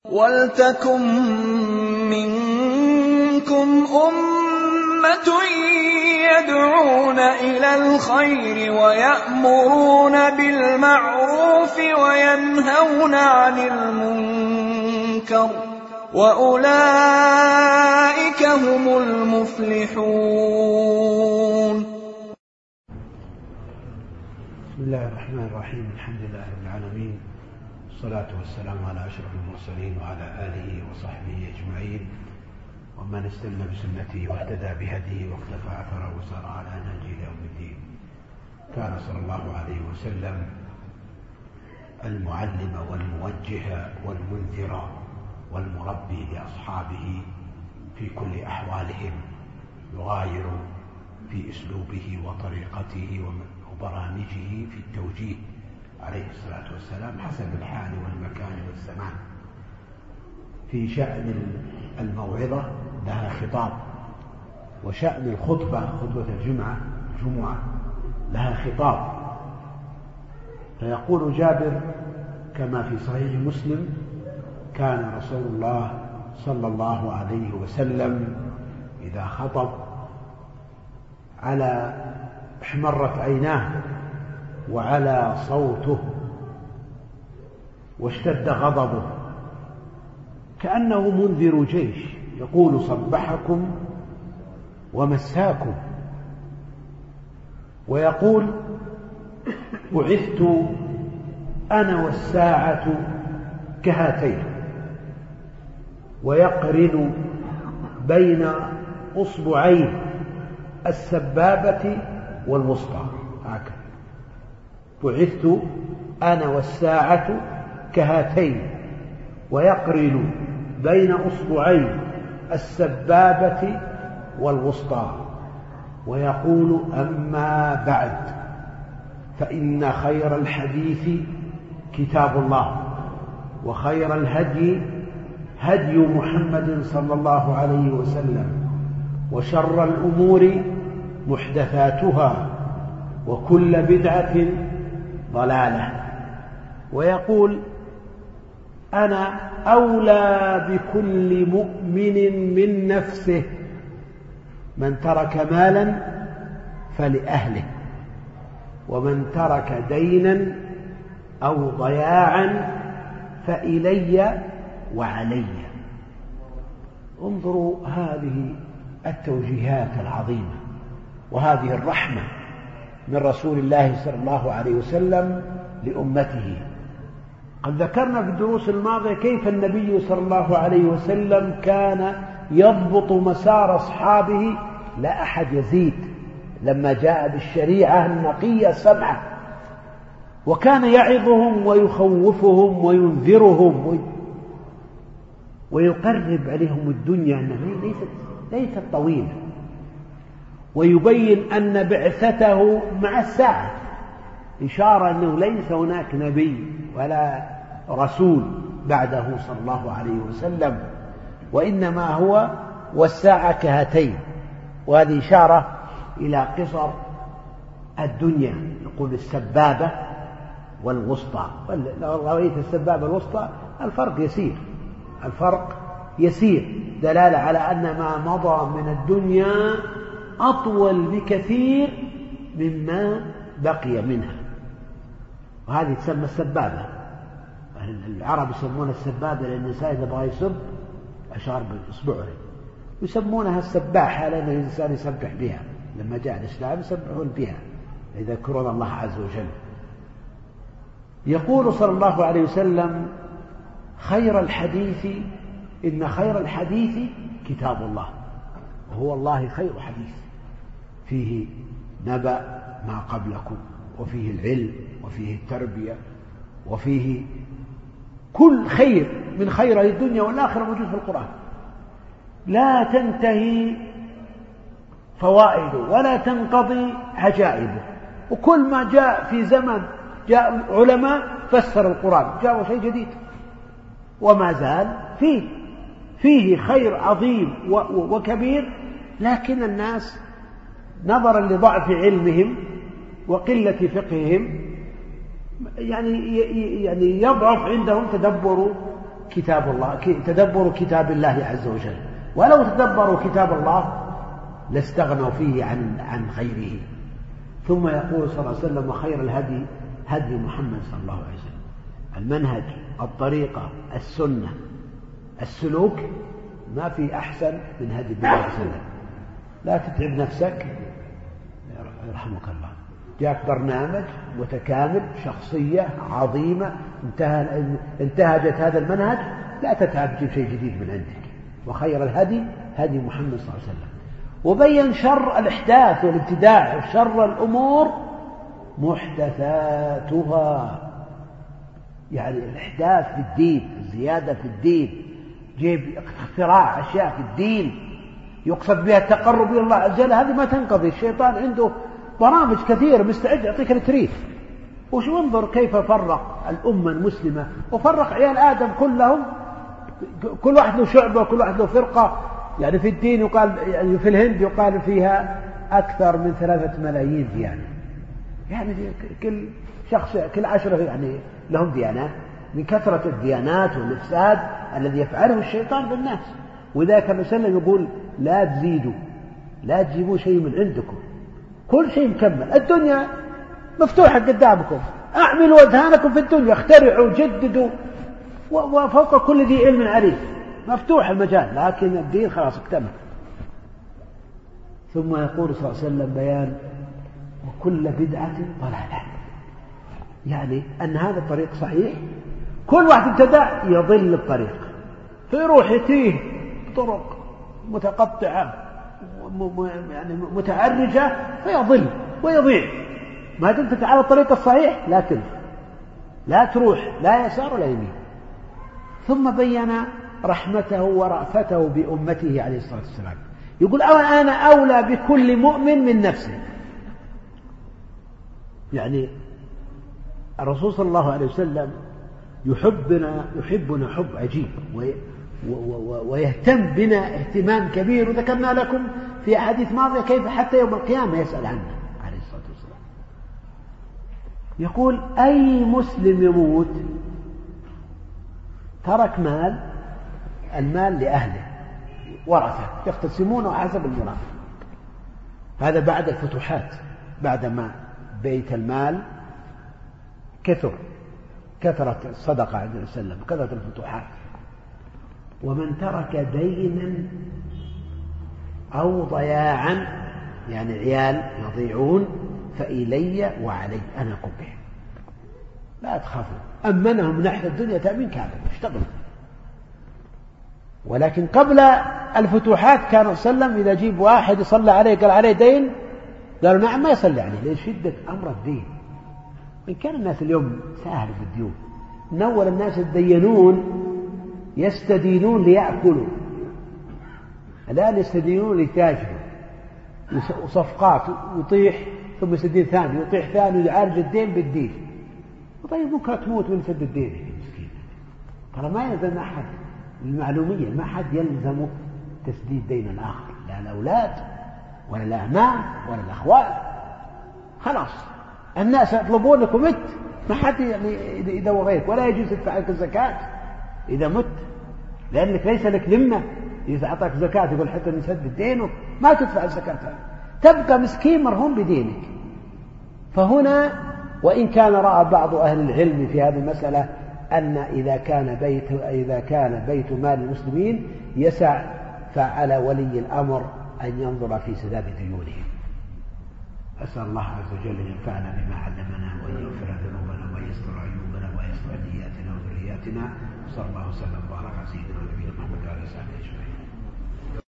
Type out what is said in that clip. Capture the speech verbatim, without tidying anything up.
وَلْتَكُن مِّنكُمْ أُمَّةٌ يَدْعُونَ إِلَى الْخَيْرِ وَيَأْمُرُونَ بِالْمَعْرُوفِ وَيَنْهَوْنَ عَنِ الْمُنكَرِ ۚ وَأُولَٰئِكَ هُمُ الْمُفْلِحُونَ. بسم الله الرحمن الرحيم. الحمد لله رب العالمين، والصلاة والسلام على أشرف المرسلين وعلى آله وصحبه أجمعين، ومن استنى بسنته واهتدى بهديه واقتفى أثره وسار على نهجه إلى يوم الدين. كان صلى الله عليه وسلم المعلم والموجه والمنذر والمربي لأصحابه في كل أحوالهم، يغاير في أسلوبه وطريقته وبرامجه في التوجيه عليه الصلاة والسلام حسب الحال والمكان والزمان. في شأن الموعظة لها خطاب، وشأن الخطبة خطبة الجمعة جمعة لها خطاب. فيقول جابر كما في صحيح مسلم: كان رسول الله صلى الله عليه وسلم إذا خطب على احمرت عيناه وعلى صوته واشتد غضبه كأنه منذر جيش، يقول: صبحكم ومساكم. ويقول: بعثت أنا والساعة كهاتين. ويقرن بين أصبعين السبابة والوسطى هكذا: بعثت أنا والساعة كهاتين. ويقرن بين أصبعين السبابة والوسطى ويقول: أما بعد، فإن خير الحديث كتاب الله، وخير الهدي هدي محمد صلى الله عليه وسلم، وشر الأمور محدثاتها، وكل بدعة ضلالة. ويقول: أنا أولى بكل مؤمن من نفسه، من ترك مالا فلأهله، ومن ترك دينا أو ضياعا فإلي وعلي. انظروا هذه التوجيهات العظيمة وهذه الرحمة من رسول الله صلى الله عليه وسلم لأمته. قد ذكرنا في الدروس الماضية كيف النبي صلى الله عليه وسلم كان يضبط مسار أصحابه، لا أحد يزيد، لما جاء بالشريعة النقية السمحة، وكان يعظهم ويخوفهم وينذرهم ويقرب عليهم الدنيا أنها ليست ليست طويلة، ويبين أن بعثته مع الساعة، إشارة أنه ليس هناك نبي ولا رسول بعده صلى الله عليه وسلم، وإنما هو والساعة كهاتين. وهذه إشارة إلى قصر الدنيا، يقول السبابة والوسطى. لو رأيت السبابة والوسطى الفرق يسير، الفرق يسير، دلالة على أن ما مضى من الدنيا أطول بكثير مما بقي منها. وهذه تسمى السبابة. العرب يسمونها السبابة لأن الإنسان إذا بغى يسب أشار بإصبعه، يسمونها السباحة لأن الإنسان يسبح بها. لما جاء الإسلام يسبحون بها، يذكرون الله عز وجل. يقول صلى الله عليه وسلم: خير الحديث إن خير الحديث كتاب الله، وهو الله خير حديث، فيه نبأ ما قبلكم، وفيه العلم، وفيه التربية، وفيه كل خير من خير الدنيا والآخرة موجود في القرآن، لا تنتهي فوائده ولا تنقضي عجائبه. وكل ما جاء في زمن جاء علماء فسر القرآن، جاءوا شيء جديد، وما زال فيه فيه خير عظيم وكبير، لكن الناس نظرا لضعف علمهم وقلة فقههم يعني يعني يضعف عندهم تدبر كتاب الله، تدبر كتاب الله عز وجل، ولو تدبروا كتاب الله لاستغنوا فيه عن عن غيره. ثم يقول صلى الله عليه وسلم: وخير الهدي هدي محمد صلى الله عليه وسلم. المنهج، الطريقة، السنة، السلوك، ما في أحسن من هدي النبي صلى الله عليه وسلم. لا تتعب نفسك، يرحمك الله، جاك برنامج متكامل، شخصية عظيمة انتهى انتهجت هذا المنهج، لا تتعب تجيب شيء جديد من عندك. وخير الهدي هدي محمد صلى الله عليه وسلم. وبين شر الإحداث والابتداع وشر الأمور محدثاتها، يعني الإحداث في الدين، الزيادة في الدين، جيب اختراع أشياء في الدين يقصد بها التقرب إلى الله عز وجل، هذه ما تنقضي. الشيطان عنده برامج كثيرة، مستعد يعطيك التريف. وش انظر كيف فرق الأمة المسلمة، وفرق عيال آدم كلهم، كل واحد له شعبة وكل واحد له فرقة. يعني في الدين يقال، يعني في الهند يقال فيها أكثر من ثلاثة ملايين ديانة، يعني كل شخص كل عشرة يعني لهم ديانات، من كثرة الديانات والإفساد الذي يفعله الشيطان بالناس. وإذا كان وسلم يقول: لا تزيدوا، لا تجيبوا شيء من عندكم، كل شيء مكمل، الدنيا مفتوحة قدامكم، أعملوا أذهانكم في الدنيا، اخترعوا، جددوا، وفوق كل ذي علم عليم، مفتوح المجال، لكن الدين خلاص اكتمل. ثم يقول صلى الله عليه وسلم: بيان وكل بدعة ضلالة، يعني أن هذا الطريق صحيح، كل واحد ابتدع يضل الطريق، فيروح يتيه طرق متقطعة يعني متعرجة، فيضل ويضيع. ما دمت على الطريق الصحيح لا تلف، لا تروح لا يسار ولا يمين. ثم بين رحمته ورأفته بأمته عليه الصلاة والسلام، يقول: أنا أولى بكل مؤمن من نفسه. يعني الرسول صلى الله عليه وسلم يحبنا يحبنا حب عجيب، ويهتم بنا اهتمام كبير، وذكرنا لكم في أحاديث ماضية كيف حتى يوم القيامة يسأل عنا عليه الصلاة والسلام. يقول: أي مسلم يموت ترك مال، المال لأهله ورثة يقتسمونه حسب الميراث. هذا بعد الفتوحات، بعدما بيت المال كثر، كثرت الصدقة عند النبي صلى الله عليه وسلم، كثرت الفتوحات. ومن ترك دينا أو ضياعا، يعني عيال يضيعون، فإلي وعلي، أنا أقوم به، لا تخافوا، أمنهم من ناحية الدنيا تأمين كامل، اشتغلوا. ولكن قبل الفتوحات كان صلى الله عليه وسلم إذا جيب واحد يصلى عليه قال عليه دين، قالوا نعم ما يصلي عليه، لأن شدة أمر الدين. إن كان الناس اليوم سهل في الديون، نول الناس يتدينون يستدينون ليأكلوا، الآن يستدينون ليتاجروا، وصفقات ويطيح ثم يستدين ثاني، ويطيح ثاني، ويعالج الدين بالدين. طيب ممكن تموت من سد الدين مسكين، ترى ما يلزم أحد المعلومية، ما حد يلزم تسديد دين الآخر، لا الأولاد ولا الأعمام ولا الأخوال، خلاص الناس يطلبونك ومت، ما حد يعني يدور غيرك، ولا يجوز تدفع لك الزكاة إذا مت، لأنك ليس لك ذمة. إذا أعطاك زكاة يقول حتى نسدد دينه، ما تدفع الزكاة، تبقى مسكين مرهون بدينك. فهنا وإن كان رأى بعض أهل العلم في هذه المسألة أن إذا كان بيت إذا كان بيت مال المسلمين يسع، فعلى ولي الأمر أن ينظر في سداد ديونهم. أسأل الله عز وجل أن ينفعنا بما علمنا، وأن يغفر ذنوبنا، ويستر عيوبنا، ويصلح نياتنا وذرياتنا. صلى الله وسلم وبارك على سيدنا ونبينا محمد وعلى آله وصحبه أجمعين.